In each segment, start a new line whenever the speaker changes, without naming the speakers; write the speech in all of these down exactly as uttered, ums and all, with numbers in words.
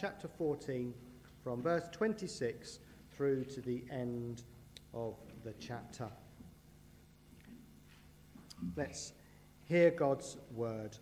chapter fourteen, from verse twenty-six through to the end of the chapter. Let's hear God's word.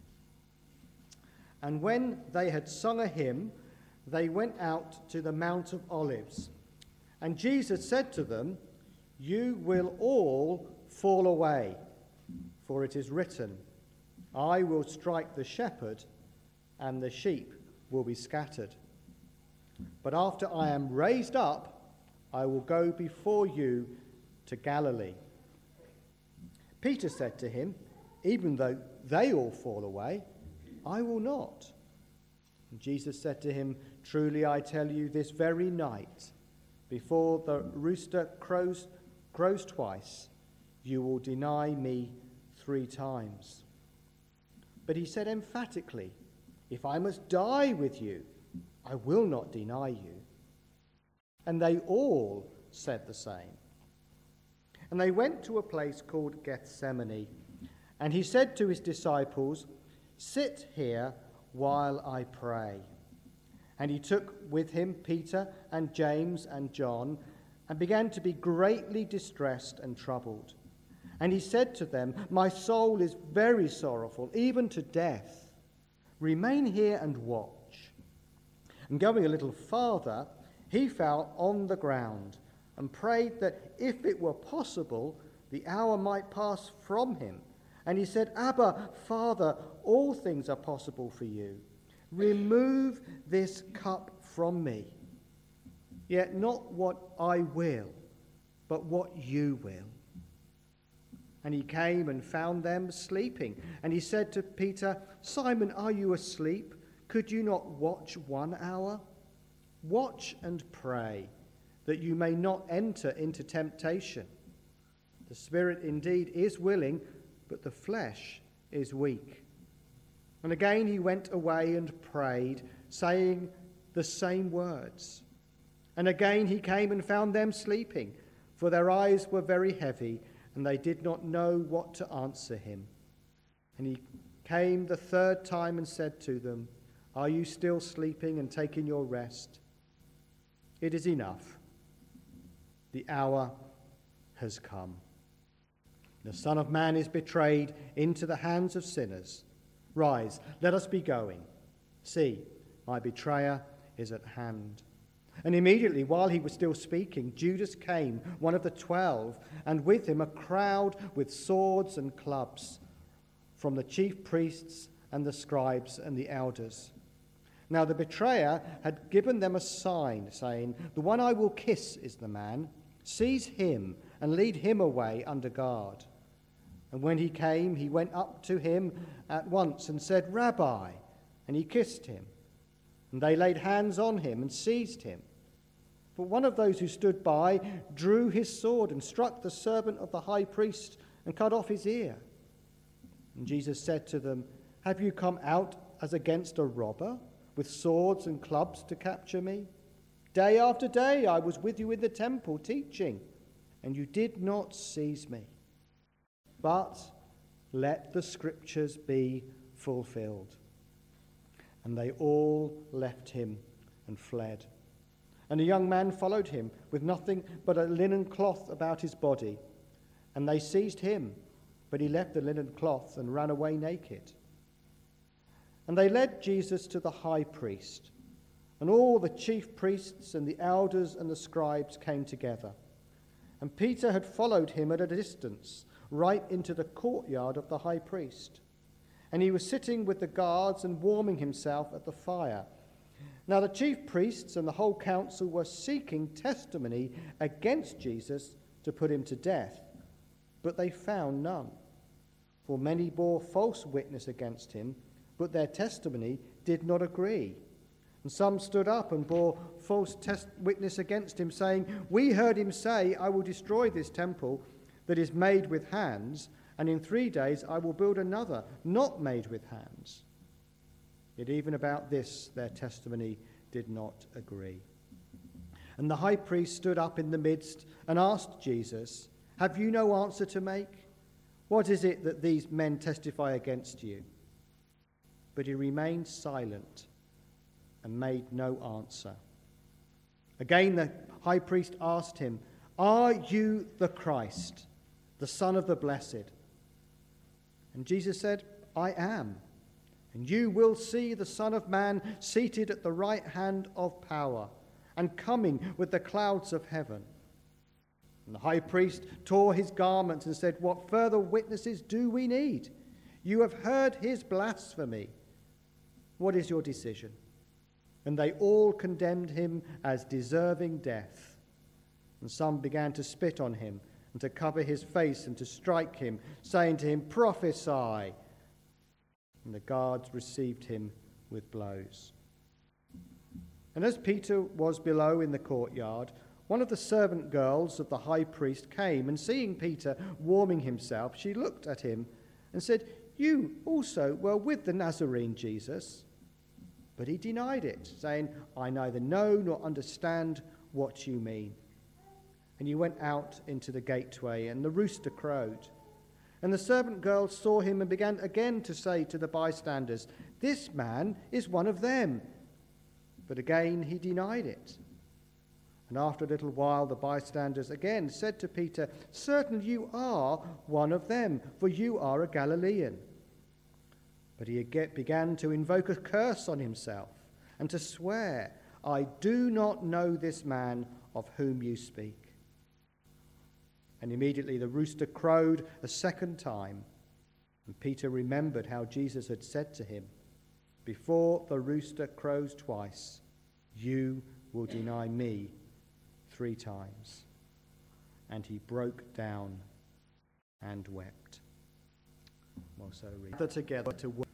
And when they had sung a hymn, they went out to the Mount of Olives. And Jesus said to them, "You will all fall away, for it is written, I will strike the shepherd, and the sheep will be scattered. But after I am raised up, I will go before you to Galilee." Peter said to him, "Even though they all fall away, I will not." And Jesus said to him, "Truly I tell you, this very night, before the rooster crows, crows twice, you will deny me three times." But he said emphatically, "If I must die with you, I will not deny you." And they all said the same. And they went to a place called Gethsemane, and he said to his disciples, "Sit here while I pray." And he took with him Peter and James and John, and began to be greatly distressed and troubled. And he said to them, "My soul is very sorrowful, even to death. Remain here and watch." And going a little farther, he fell on the ground and prayed that if it were possible, the hour might pass from him. And he said, "Abba, Father, all things are possible for you. Remove this cup from me. Yet not what I will, but what you will." And he came and found them sleeping. And he said to Peter, "Simon, are you asleep? Could you not watch one hour? Watch and pray, that you may not enter into temptation. The spirit indeed is willing, but the flesh is weak." And again he went away and prayed, saying the same words. And again he came and found them sleeping, for their eyes were very heavy, and they did not know what to answer him. And he came the third time and said to them, "Are you still sleeping and taking your rest? It is enough. The hour has come. The Son of Man is betrayed into the hands of sinners. Rise, let us be going. See, my betrayer is at hand." And immediately, while he was still speaking, Judas came, one of the twelve, and with him a crowd with swords and clubs, from the chief priests and the scribes and the elders. Now the betrayer had given them a sign, saying, "The one I will kiss is the man. Seize him and lead him away under guard." And when he came, he went up to him at once and said, "Rabbi," and he kissed him. And they laid hands on him and seized him. But one of those who stood by drew his sword and struck the servant of the high priest and cut off his ear. And Jesus said to them, "Have you come out as against a robber, with swords and clubs to capture me? Day after day I was with you in the temple teaching, and you did not seize me. But let the scriptures be fulfilled." And they all left him and fled. And a young man followed him with nothing but a linen cloth about his body. And they seized him, but he left the linen cloth and ran away naked. And they led Jesus to the high priest. And all the chief priests and the elders and the scribes came together. And Peter had followed him at a distance, right into the courtyard of the high priest. And he was sitting with the guards and warming himself at the fire. Now the chief priests and the whole council were seeking testimony against Jesus to put him to death, but they found none. For many bore false witness against him, but their testimony did not agree. And some stood up and bore false test- witness against him, saying, "We heard him say, 'I will destroy this temple that is made with hands, and in three days I will build another, not made with hands.' Yet even about this their testimony did not agree." And the high priest stood up in the midst and asked Jesus, "Have you no answer to make? What is it that these men testify against you?" But he remained silent and made no answer. Again the high priest asked him, "Are you the Christ, the Son of the Blessed?" And Jesus said, "I am. And you will see the Son of Man seated at the right hand of power and coming with the clouds of heaven." And the high priest tore his garments and said, "What further witnesses do we need? You have heard his blasphemy. What is your decision?" And they all condemned him as deserving death. And some began to spit on him and to cover his face and to strike him, saying to him, "Prophesy." And the guards received him with blows. And as Peter was below in the courtyard, one of the servant girls of the high priest came, and seeing Peter warming himself, she looked at him and said, "You also were with the Nazarene Jesus." But he denied it, saying, "I neither know nor understand what you mean." And he went out into the gateway, and the rooster crowed. And the servant girl saw him and began again to say to the bystanders, "This man is one of them." But again he denied it. And after a little while the bystanders again said to Peter, "Certainly you are one of them, for you are a Galilean." But he began to invoke a curse on himself and to swear, "I do not know this man of whom you speak." And immediately the rooster crowed a second time. And Peter remembered how Jesus had said to him, "Before the rooster crows twice, you will deny me three times." And he broke down and wept. We'll also read that together to work.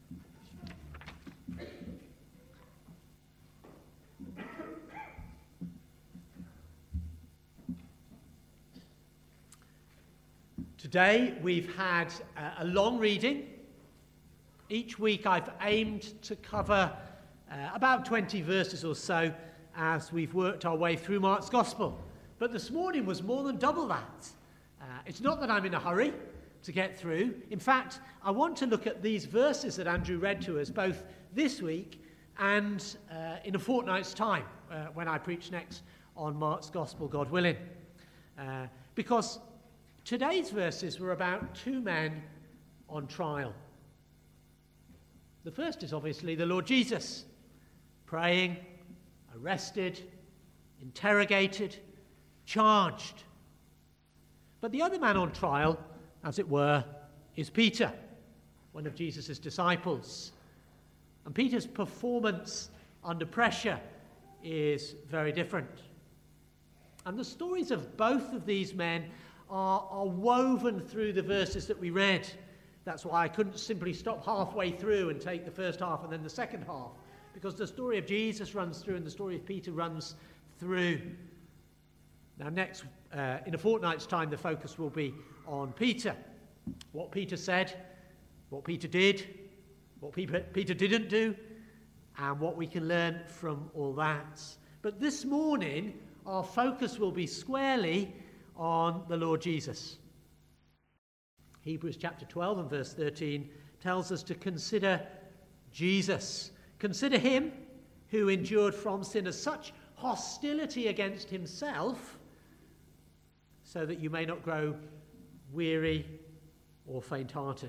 Today we've had a long reading. Each week I've aimed to cover uh, about twenty verses or so as we've worked our way through Mark's Gospel. But this morning was more than double that. Uh, it's not that I'm in a hurry to get through. In fact, I want to look at these verses that Andrew read to us both this week and uh, in a fortnight's time uh, when I preach next on Mark's Gospel, God willing. Uh, because today's verses were about two men on trial. The first is obviously the Lord Jesus, praying, arrested, interrogated, charged. But the other man on trial, as it were, is Peter, one of Jesus' disciples. And Peter's performance under pressure is very different. And the stories of both of these men are, are woven through the verses that we read. That's why I couldn't simply stop halfway through and take the first half and then the second half, because the story of Jesus runs through and the story of Peter runs through. Now next, uh, in a fortnight's time, the focus will be on Peter. What Peter said, what Peter did, what Peter didn't do, and what we can learn from all that. But this morning, our focus will be squarely on the Lord Jesus. Hebrews chapter twelve and verse thirteen tells us to consider Jesus. Consider him who endured from sinners such hostility against himself, so that you may not grow weary or faint-hearted.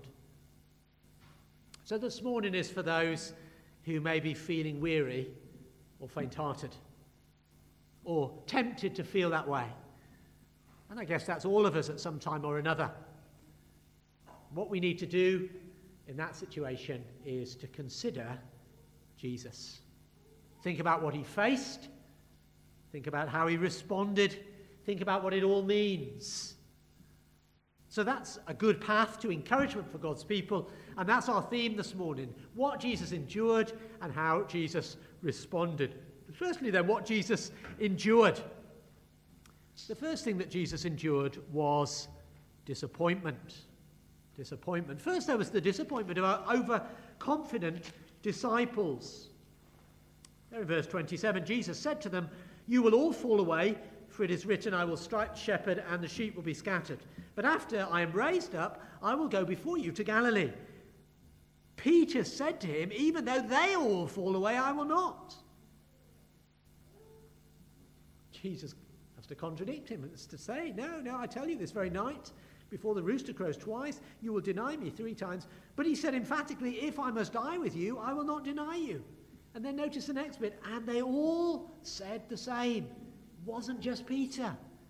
So this morning is for those who may be feeling weary or faint-hearted, or tempted to feel that way. And I guess that's all of us at some time or another. What we need to do in that situation is to consider Jesus. Think about what he faced. Think about how he responded. Think about what it all means. So that's a good path to encouragement for God's people. And that's our theme this morning. What Jesus endured and how Jesus responded. Firstly then, what Jesus endured. The first thing that Jesus endured was disappointment. Disappointment. First, there was the disappointment of our overconfident disciples. There in verse twenty-seven, Jesus said to them, "You will all fall away, for it is written, I will strike the shepherd and the sheep will be scattered. But after I am raised up, I will go before you to Galilee." Peter said to him, "Even though they all fall away, I will not." Jesus has to contradict him. It's to say, no, no, I tell you, this very night, before the rooster crows twice, you will deny me three times. But he said emphatically, if I must die with you, I will not deny you. And then notice the next bit, and they all said the same. It wasn't just Peter.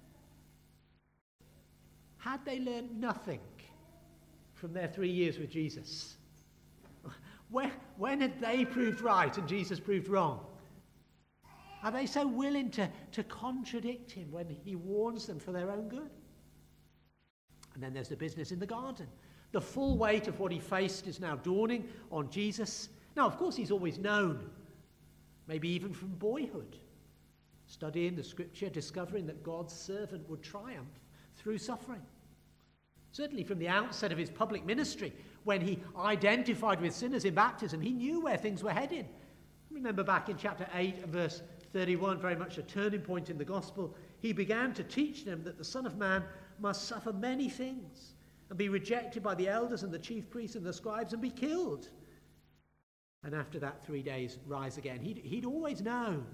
Had they learned nothing from their three years with Jesus? When, when had they proved right and Jesus proved wrong? Are they so willing to, to contradict him when he warns them for their own good? And then there's the business in the garden. The full weight of what he faced is now dawning on Jesus. Now, of course, he's always known, maybe even from boyhood, studying the scripture, discovering that God's servant would triumph through suffering. Certainly from the outset of his public ministry, when he identified with sinners in baptism, he knew where things were headed. Remember back in chapter eight and verse thirty-one, very much a turning point in the gospel, he began to teach them that the Son of Man must suffer many things and be rejected by the elders and the chief priests and the scribes and be killed. And after that, three days, rise again. He'd, he'd always known.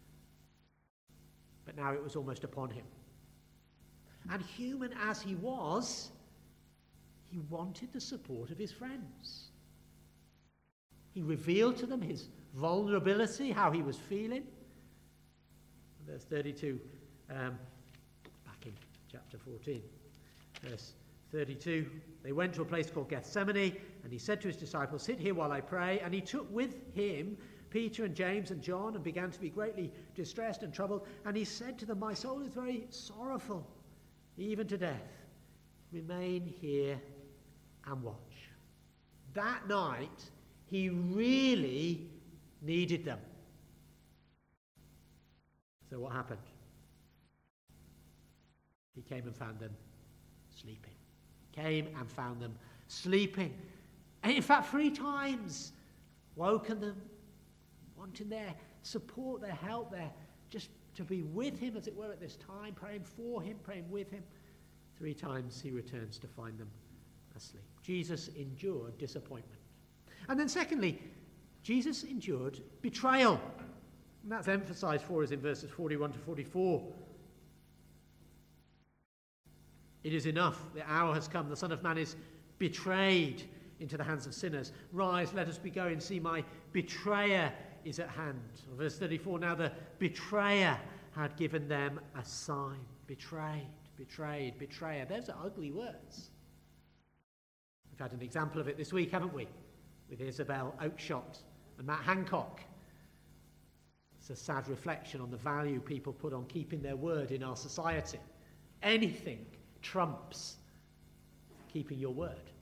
But now it was almost upon him. And human as he was, he wanted the support of his friends. He revealed to them his vulnerability, how he was feeling. Verse thirty-two, um, back in chapter fourteen, verse thirty-two, they went to a place called Gethsemane, and he said to his disciples, sit here while I pray. And he took with him Peter and James and John and began to be greatly distressed and troubled. And he said to them, my soul is very sorrowful, even to death. Remain here and watch. That night, he really needed them. So what happened? He came and found them sleeping. Came and found them sleeping. And in fact, three times woken them, wanting their support, their help, their just to be with him, as it were, at this time, praying for him, praying with him. Three times he returns to find them asleep. Jesus endured disappointment. And then secondly, Jesus endured betrayal. And that's emphasized for us in verses forty-one to forty-four. It is enough. The hour has come. The Son of Man is betrayed into the hands of sinners. Rise, let us be going. See, my betrayer is at hand. Verse thirty-four, now the betrayer had given them a sign. Betrayed, betrayed, betrayer. Those are ugly words. We've had an example of it this week, haven't we? With Isabel Oakeshott and Matt Hancock. It's a sad reflection on the value people put on keeping their word in our society. Anything trumps keeping your word.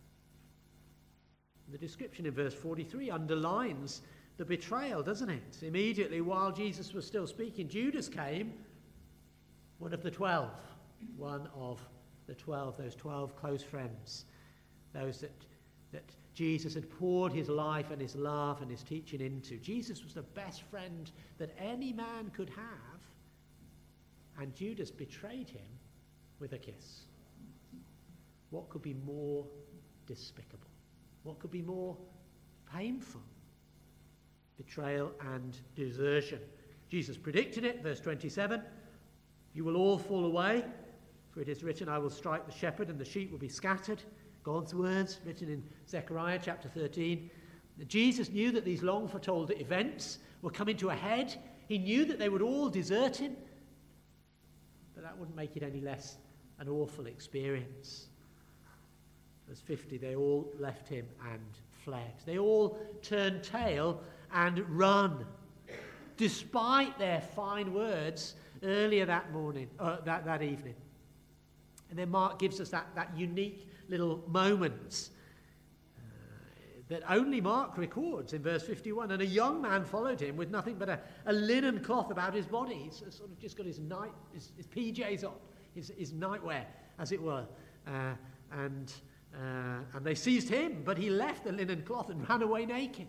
The description in verse forty-three underlines the betrayal, doesn't it? Immediately while Jesus was still speaking, Judas came, one of the twelve, one of the twelve, those twelve close friends, those that, that Jesus had poured his life and his love and his teaching into. Jesus was the best friend that any man could have, and Judas betrayed him with a kiss. What could be more despicable? What could be more painful? Betrayal and desertion. Jesus predicted it, verse twenty-seven. You will all fall away, for it is written, I will strike the shepherd and the sheep will be scattered. God's words, written in Zechariah chapter thirteen. Jesus knew that these long foretold events were coming to a head. He knew that they would all desert him. But that wouldn't make it any less an awful experience. Verse fifty, they all left him and fled. They all turned tail and run, despite their fine words earlier that morning, uh, that, that evening. And then Mark gives us that, that unique little moment uh, that only Mark records in verse fifty-one. And a young man followed him with nothing but a, a linen cloth about his body. He's sort of just got his night, his, his P Js on, his, his nightwear, as it were. Uh, and uh, and they seized him, but he left the linen cloth and ran away naked.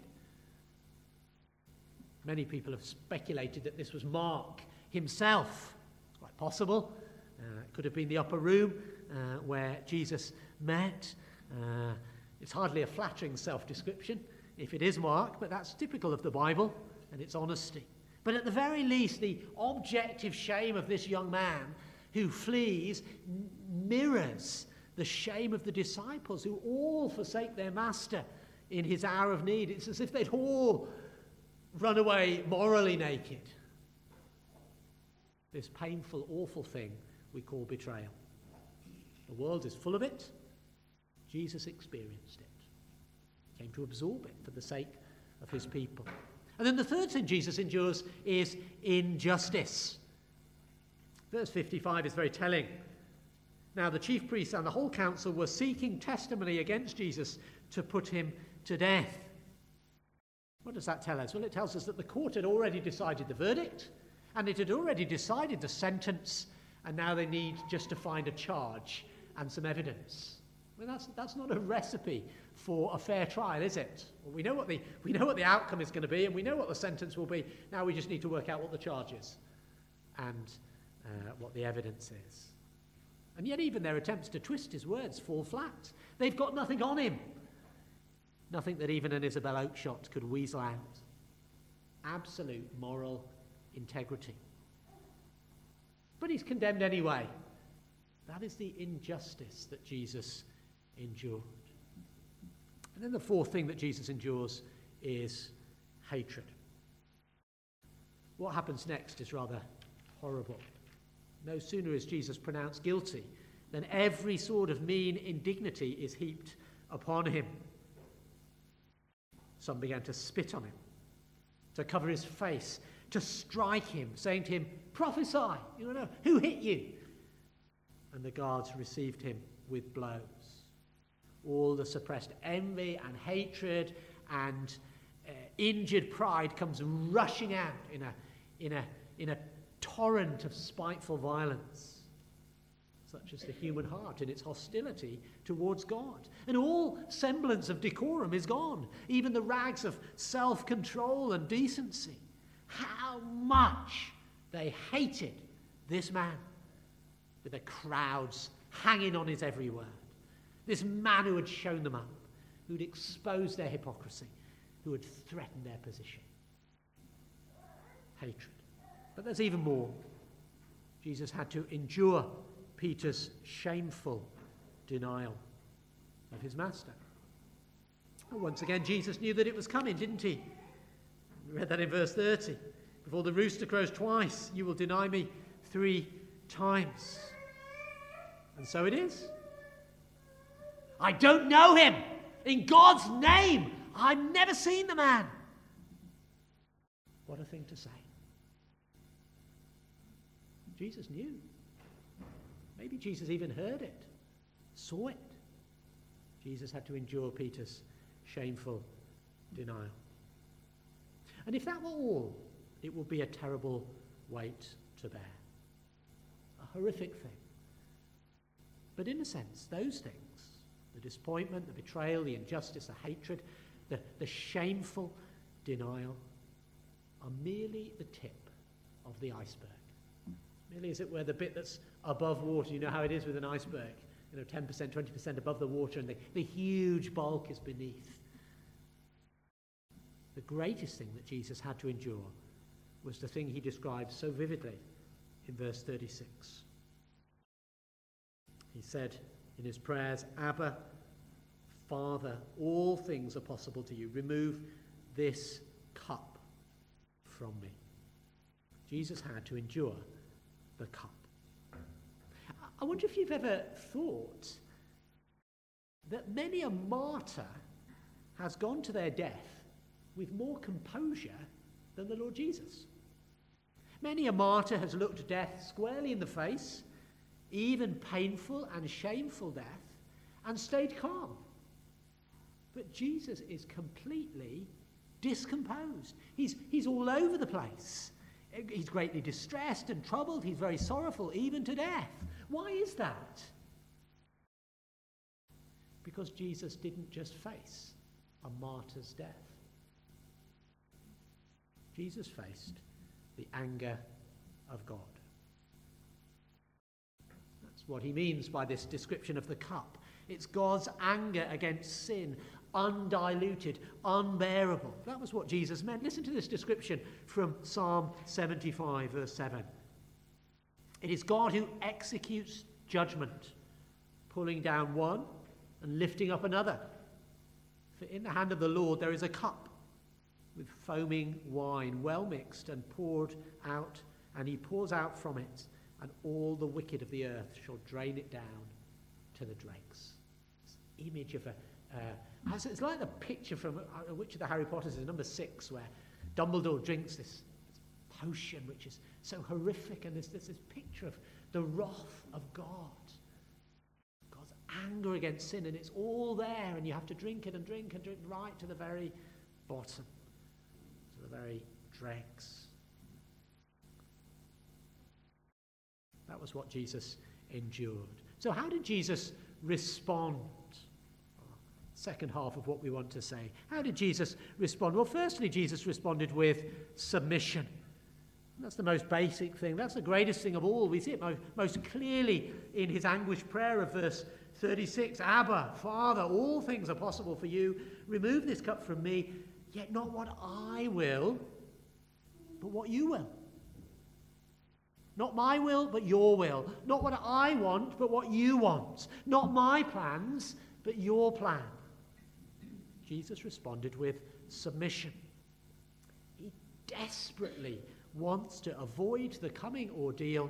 Many people have speculated that this was Mark himself. It's quite possible. Uh, it could have been the upper room uh, where Jesus met. Uh, it's hardly a flattering self-description if it is Mark, but that's typical of the Bible and its honesty. But at the very least, the objective shame of this young man who flees mirrors the shame of the disciples who all forsake their master in his hour of need. It's as if they'd all run away morally naked. This painful, awful thing we call betrayal. The world is full of it. Jesus experienced it. He came to absorb it for the sake of his people. And then the third thing Jesus endures is injustice. Verse fifty-five is very telling. Now the chief priests and the whole council were seeking testimony against Jesus to put him to death. What does that tell us? Well, it tells us that the court had already decided the verdict, and it had already decided the sentence, and now they need just to find a charge and some evidence. Well, that's, that's not a recipe for a fair trial, is it? Well, we know what the, we know what the outcome is going to be, and we know what the sentence will be. Now we just need to work out what the charge is and uh, what the evidence is. And yet even their attempts to twist his words fall flat. They've got nothing on him. Nothing that even an Isabel Oakeshott could weasel out. Absolute moral integrity. But he's condemned anyway. That is the injustice that Jesus endured. And then the fourth thing that Jesus endures is hatred. What happens next is rather horrible. No sooner is Jesus pronounced guilty than every sort of mean indignity is heaped upon him. Some began to spit on him, to cover his face, to strike him, saying to him, "Prophesy, you don't know, who hit you?" And the guards received him with blows. All the suppressed envy and hatred and uh, injured pride comes rushing out in a, in a, in a torrent of spiteful violence, such as the human heart in its hostility towards God. And all semblance of decorum is gone, even the rags of self-control and decency. How much they hated this man, with the crowds hanging on his every word. This man who had shown them up, who'd exposed their hypocrisy, who had threatened their position. Hatred. But there's even more. Jesus had to endure Peter's shameful denial of his master. And once again, Jesus knew that it was coming, didn't he? We read that in verse thirty. Before the rooster crows twice, you will deny me three times. And so it is. I don't know him. In God's name, I've never seen the man. What a thing to say. Jesus knew. Maybe Jesus even heard it, saw it. Jesus had to endure Peter's shameful denial. And if that were all, it would be a terrible weight to bear. A horrific thing. But in a sense, those things, the disappointment, the betrayal, the injustice, the hatred, the, the shameful denial, are merely the tip of the iceberg. Merely, as it were, the bit that's above water. You know how it is with an iceberg. You know, ten percent, twenty percent above the water, and the, the huge bulk is beneath. The greatest thing that Jesus had to endure was the thing he describes so vividly in verse thirty-six. He said in his prayers, "Abba, Father, all things are possible to you. Remove this cup from me." Jesus had to endure the cup. I wonder if you've ever thought that many a martyr has gone to their death with more composure than the Lord Jesus. Many a martyr has looked death squarely in the face, even painful and shameful death, and stayed calm. But Jesus is completely discomposed. He's, he's all over the place. He's greatly distressed and troubled. He's very sorrowful, even to death. Why is that? Because Jesus didn't just face a martyr's death. Jesus faced the anger of God. That's what he means by this description of the cup. It's God's anger against sin, undiluted, unbearable. That was what Jesus meant. Listen to this description from Psalm seventy-five, verse seven. It is God who executes judgment, pulling down one and lifting up another. For in the hand of the Lord there is a cup with foaming wine, well mixed and poured out, and he pours out from it, and all the wicked of the earth shall drain it down to the dregs. This image of a, uh, it's like the picture from uh, which of the Harry Potters is number six, where Dumbledore drinks this, this potion, which is so horrific, and there's, there's this picture of the wrath of God, God's anger against sin, and it's all there, and you have to drink it and drink and drink right to the very bottom, to the very dregs. That was what Jesus endured. So how did Jesus respond? Second half of what we want to say. How did Jesus respond? Well, firstly, Jesus responded with submission. That's the most basic thing. That's the greatest thing of all. We see it most clearly in his anguished prayer of verse thirty-six. Abba, Father, all things are possible for you. Remove this cup from me, yet not what I will, but what you will. Not my will, but your will. Not what I want, but what you want. Not my plans, but your plan. Jesus responded with submission. He desperately wants to avoid the coming ordeal,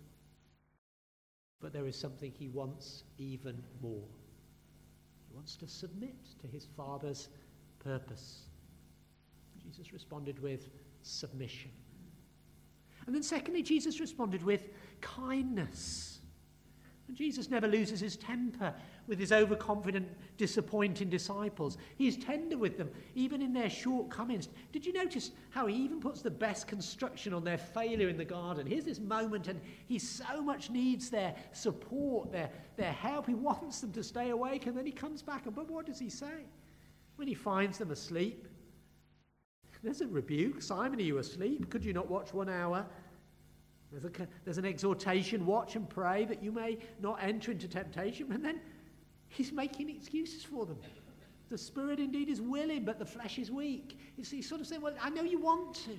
but there is something he wants even more. He wants to submit to his Father's purpose. Jesus responded with submission. And then secondly, Jesus responded with kindness. And Jesus never loses his temper with his overconfident, disappointing disciples. He's tender with them, even in their shortcomings. Did you notice how he even puts the best construction on their failure in the garden? Here's this moment, and he so much needs their support, their, their help. He wants them to stay awake, and then he comes back, and but what does he say? When he finds them asleep, there's a rebuke. Simon, are you asleep? Could you not watch one hour? There's, a, there's an exhortation, watch and pray that you may not enter into temptation. And then he's making excuses for them. The spirit indeed is willing, but the flesh is weak. He's, he's sort of saying, well, I know you want to.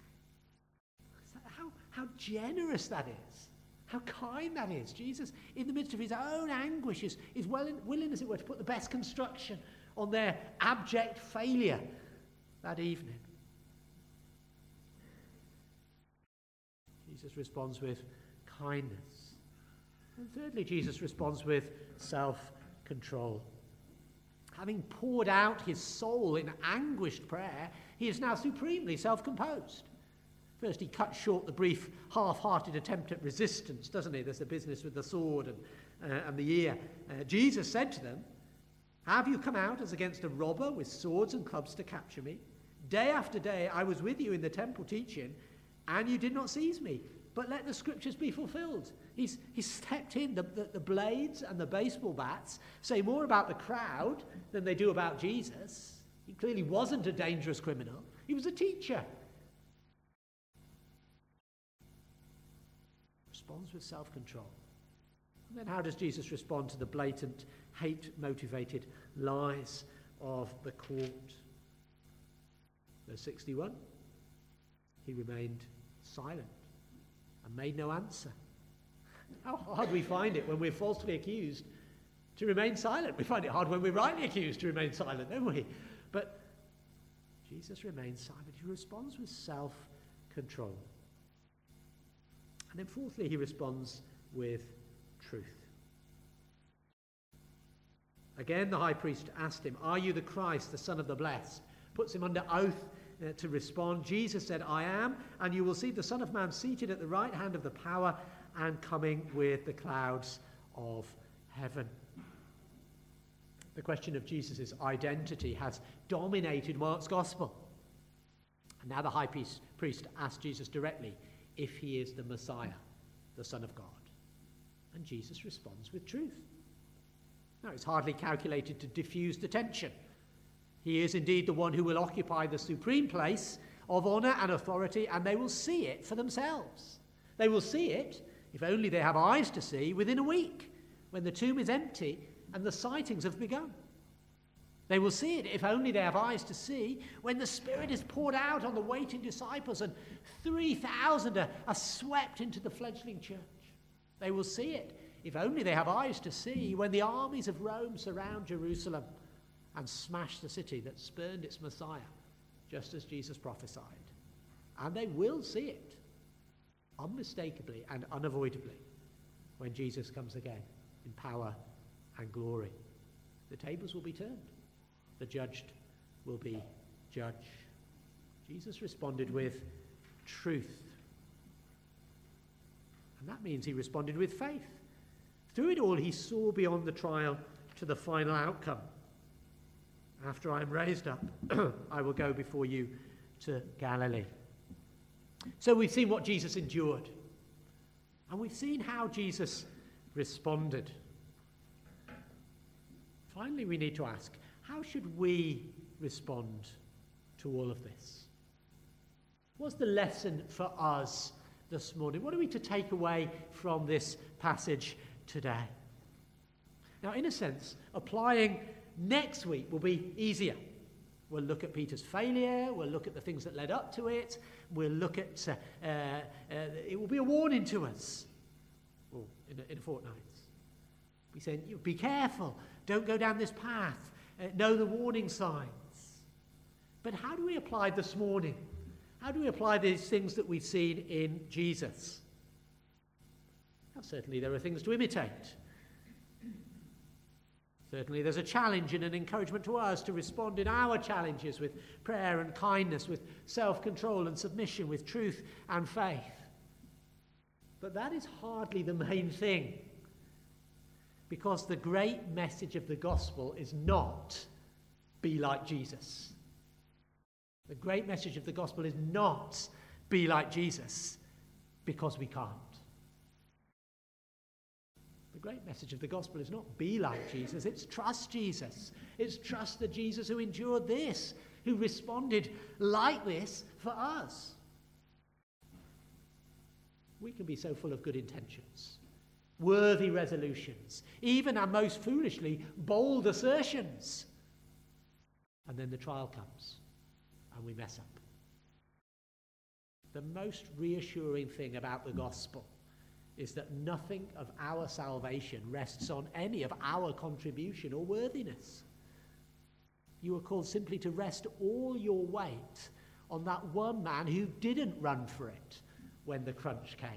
How, how generous that is. How kind that is. Jesus, in the midst of his own anguish, is, is well in, willing, as it were, to put the best construction on their abject failure that evening. Jesus responds with kindness. And thirdly, Jesus responds with self-control. Having poured out his soul in anguished prayer, he is now supremely self-composed. First, he cuts short the brief, half-hearted attempt at resistance, doesn't he? There's the business with the sword and, uh, and the ear. Uh, Jesus said to them, have you come out as against a robber with swords and clubs to capture me? Day after day I was with you in the temple teaching, and you did not seize me. But let the scriptures be fulfilled. He's, he's stepped in. The, the, the blades and the baseball bats say more about the crowd than they do about Jesus. He clearly wasn't a dangerous criminal. He was a teacher. Responds with self-control. And then how does Jesus respond to the blatant, hate-motivated lies of the court? Verse sixty-one, he remained silent and made no answer. How hard we find it when we're falsely accused to remain silent. We find it hard when we're rightly accused to remain silent, don't we? But Jesus remains silent. He responds with self-control. And then fourthly, he responds with truth. Again, the high priest asked him, are you the Christ, the Son of the Blessed? Puts him under oath uh, to respond. Jesus said, I am, and you will see the Son of Man seated at the right hand of the power and coming with the clouds of heaven. The question of Jesus' identity has dominated Mark's gospel. And now the high priest, priest asks Jesus directly if he is the Messiah, the Son of God. And Jesus responds with truth. Now, it's hardly calculated to diffuse the tension. He is indeed the one who will occupy the supreme place of honour and authority, and they will see it for themselves. They will see it, if only they have eyes to see, within a week, when the tomb is empty and the sightings have begun. They will see it if only they have eyes to see, when the Spirit is poured out on the waiting disciples and three thousand are, are swept into the fledgling church. They will see it if only they have eyes to see, when the armies of Rome surround Jerusalem and smash the city that spurned its Messiah, just as Jesus prophesied. And they will see it, unmistakably and unavoidably, when Jesus comes again in power and glory. The tables will be turned. The judged will be judged. Jesus responded with truth. And that means he responded with faith. Through it all, he saw beyond the trial to the final outcome. After I am raised up, I will go before you to Galilee. So we've seen what Jesus endured. And we've seen how Jesus responded. Finally, we need to ask, how should we respond to all of this? What's the lesson for us this morning? What are we to take away from this passage today? Now, in a sense, applying next week will be easier. We'll look at Peter's failure, we'll look at the things that led up to it, we'll look at, uh, uh, uh, it will be a warning to us. Well, in a, in a fortnight. We're saying, be careful, don't go down this path. Uh, know the warning signs. But how do we apply this morning? How do we apply these things that we've seen in Jesus? Now, certainly there are things to imitate. Certainly there's a challenge and an encouragement to us to respond in our challenges with prayer and kindness, with self-control and submission, with truth and faith. But that is hardly the main thing. Because the great message of the gospel is not be like Jesus. The great message of the gospel is not be like Jesus, because we can't. The great message of the gospel is not be like Jesus, it's trust Jesus. It's trust the Jesus who endured this, who responded like this for us. We can be so full of good intentions, worthy resolutions, even and most foolishly bold assertions. And then the trial comes and we mess up. The most reassuring thing about the gospel is that nothing of our salvation rests on any of our contribution or worthiness. You are called simply to rest all your weight on that one man who didn't run for it when the crunch came.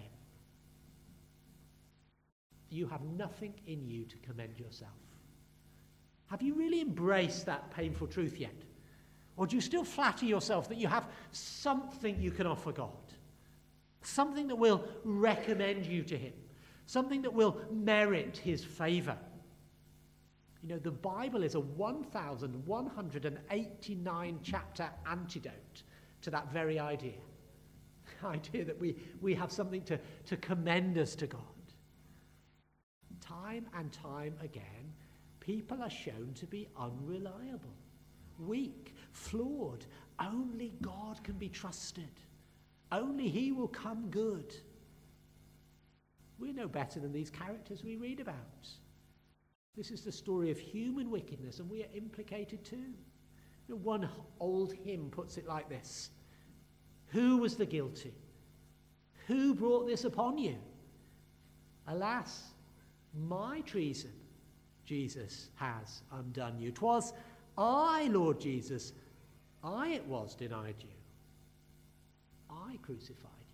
You have nothing in you to commend yourself. Have you really embraced that painful truth yet? Or do you still flatter yourself that you have something you can offer God? Something that will recommend you to him. Something that will merit his favor. You know, the Bible is a one thousand one hundred eighty-nine chapter antidote to that very idea. The idea that we, we have something to, to commend us to God. Time and time again, people are shown to be unreliable, weak, flawed. Only God can be trusted. Only he will come good. We're no better than these characters we read about. This is the story of human wickedness, and we are implicated too. You know, one old hymn puts it like this: who was the guilty? Who brought this upon you? Alas, my treason, Jesus, has undone you. 'Twas I, Lord Jesus, I it was denied you. I crucified you.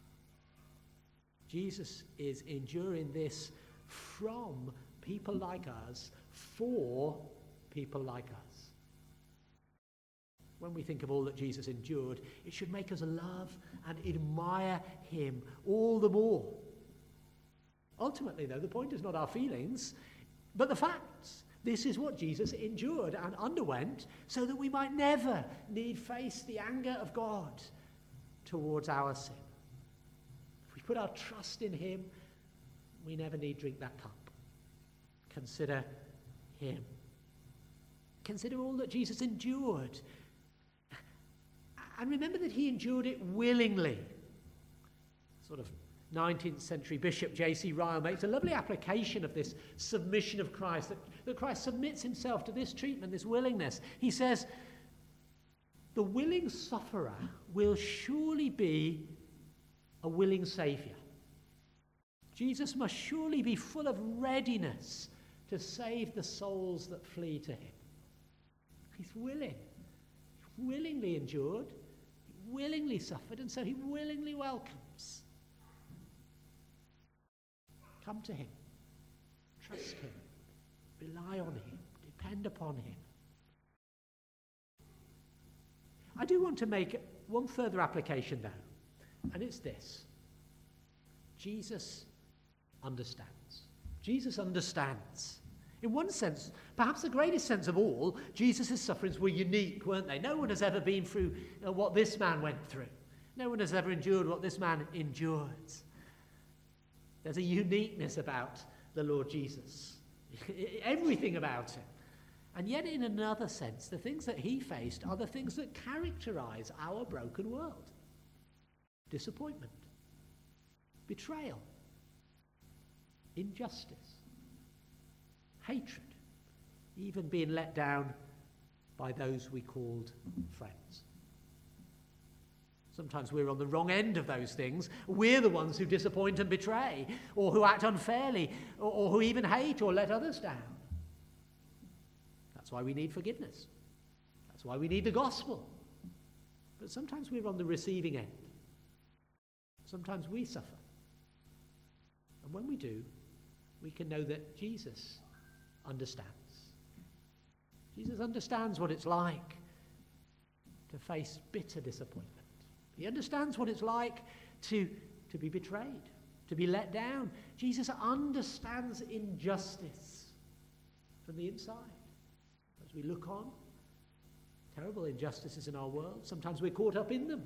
Jesus is enduring this from people like us, for people like us. When we think of all that Jesus endured, it should make us love and admire him all the more. Ultimately, though, the point is not our feelings, but the facts. This is what Jesus endured and underwent so that we might never need face the anger of God towards our sin. If we put our trust in him, we never need drink that cup. Consider him. Consider all that Jesus endured. And remember that he endured it willingly. Sort of nineteenth century Bishop J C Ryle makes a lovely application of this submission of Christ, that, that Christ submits himself to this treatment, this willingness. He says, the willing sufferer will surely be a willing Saviour. Jesus must surely be full of readiness to save the souls that flee to him. He's willing. He willingly endured. He willingly suffered, and so he willingly welcomes. Come to him. Trust him. Rely on him. Depend upon him. I do want to make one further application, though, and it's this. Jesus understands. Jesus understands. In one sense, perhaps the greatest sense of all, Jesus' sufferings were unique, weren't they? No one has ever been through uh, what this man went through. No one has ever endured what this man endured. There's a uniqueness about the Lord Jesus. Everything about him. And yet, in another sense, the things that he faced are the things that characterize our broken world. Disappointment, betrayal, injustice, hatred, even being let down by those we called friends. Sometimes we're on the wrong end of those things. We're the ones who disappoint and betray, or who act unfairly, or, or who even hate or let others down. That's why we need forgiveness. That's why we need the gospel. But sometimes we're on the receiving end. Sometimes we suffer. And when we do, we can know that Jesus understands. Jesus understands what it's like to face bitter disappointment. He understands what it's like to, to be betrayed, to be let down. Jesus understands injustice from the inside. As we look on, terrible injustices in our world, sometimes we're caught up in them.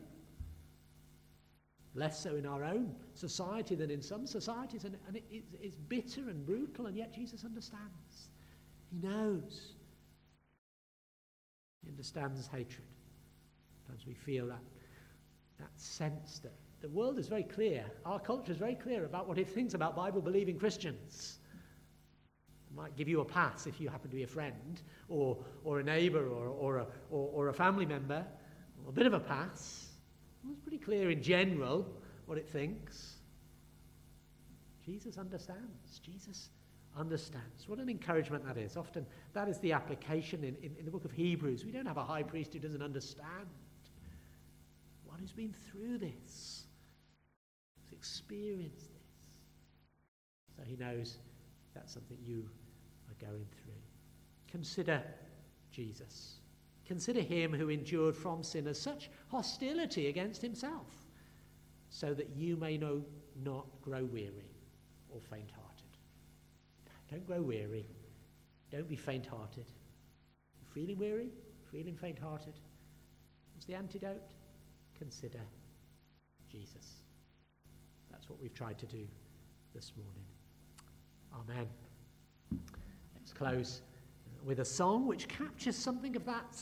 Less so in our own society than in some societies, and, and it, it's, it's bitter and brutal, and yet Jesus understands. He knows. He understands hatred. Sometimes we feel that, that sense that the world is very clear, our culture is very clear about what it thinks about Bible-believing Christians. It might give you a pass if you happen to be a friend, or, or a neighbour, or, or, a, or, or a family member, a bit of a pass. It's pretty clear in general what it thinks. Jesus understands. Jesus understands. What an encouragement that is. Often that is the application in, in, in the book of Hebrews. We don't have a high priest who doesn't understand. One who's been through this, who's experienced this. So he knows that's something you are going through. Consider Jesus. Consider him who endured from sinners such hostility against himself, so that you may know, not grow weary or faint-hearted. Don't grow weary. Don't be faint-hearted. Feeling weary? Feeling faint-hearted? What's the antidote? Consider Jesus. That's what we've tried to do this morning. Amen. Let's close with a song which captures something of that